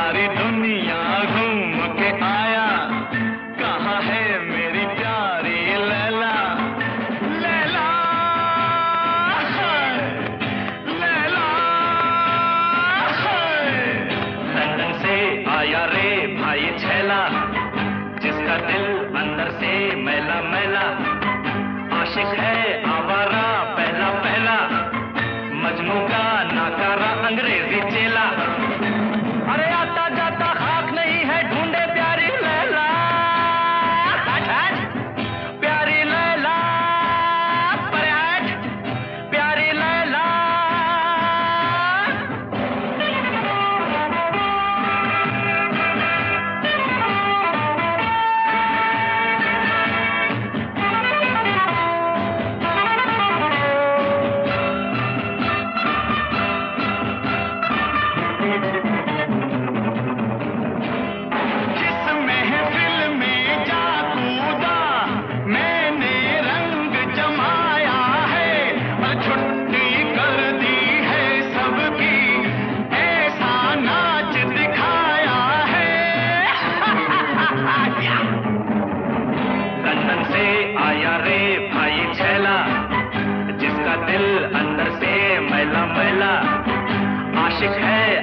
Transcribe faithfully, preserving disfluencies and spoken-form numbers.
सारी दुनिया घूम के आया, कहाँ है मेरी प्यारी लैला। लैला लैला लंदन से आया रे भाई छैला, जिसका दिल अंदर से मैला मैला, आशिक है आवारा पहला पहला, मजनू का नाकारा अंग्रेजी चेला। अरे आता जाता खाक नहीं है, ढूंढे प्यारी लैला, प्यारी लैला, प्यारी लैला। आया रे भाई छैला, जिसका दिल अंदर से मैला मैला, आशिक है